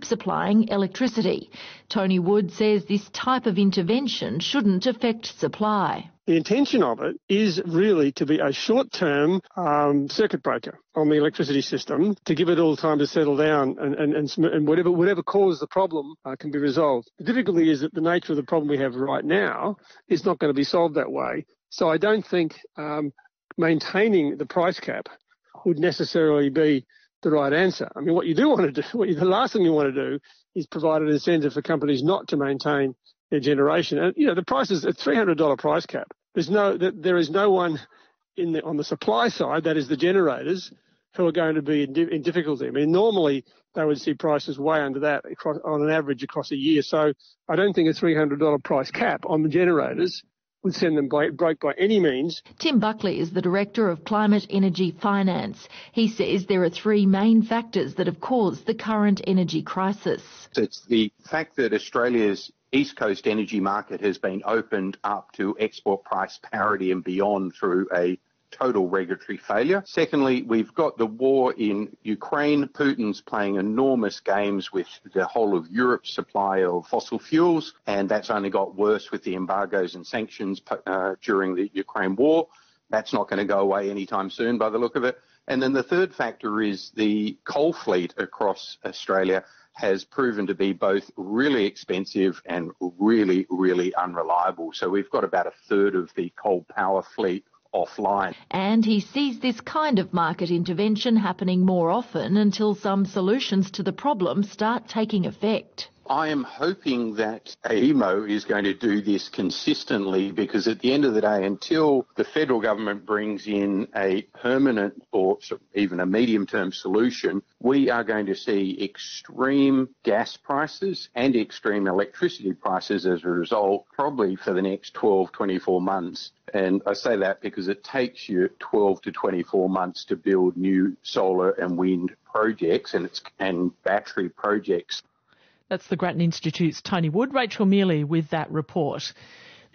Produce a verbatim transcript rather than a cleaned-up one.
supplying electricity. Tony Wood says this type of intervention shouldn't affect supply. The intention of it is really to be a short-term um, circuit breaker on the electricity system to give it all time to settle down and, and, and, and whatever whatever caused the problem uh, can be resolved. The difficulty is that the nature of the problem we have right now is not going to be solved that way. So I don't think um, maintaining the price cap would necessarily be the right answer. I mean, what you do want to do, what you, the last thing you want to do is provide an incentive for companies not to maintain their generation. And, you know, the price is a three hundred dollars price cap. There's no, there is no one in the, on the supply side, that is the generators, who are going to be in, in difficulty. I mean, normally they would see prices way under that across, on an average across a year. So I don't think a three hundred dollars price cap on the generators would send them broke by any means. Tim Buckley is the Director of Climate Energy Finance. He says there are three main factors that have caused the current energy crisis. It's the fact that Australia's East Coast energy market has been opened up to export price parity and beyond through a total regulatory failure. Secondly, we've got the war in Ukraine. Putin's playing enormous games with the whole of Europe's supply of fossil fuels, and that's only got worse with the embargoes and sanctions uh, during the Ukraine war. That's not going to go away anytime soon by the look of it. And then the third factor is the coal fleet across Australia has proven to be both really expensive and really, really unreliable. So we've got about a third of the coal power fleet offline. And he sees this kind of market intervention happening more often until some solutions to the problem start taking effect. I am hoping that A E M O is going to do this consistently, because at the end of the day, until the federal government brings in a permanent or even a medium-term solution, we are going to see extreme gas prices and extreme electricity prices as a result, probably for the next twelve, twenty-four months. And I say that because it takes you twelve to twenty-four months to build new solar and wind projects and, it's, and battery projects. That's the Grattan Institute's Tony Wood. Rachel Mealy with that report.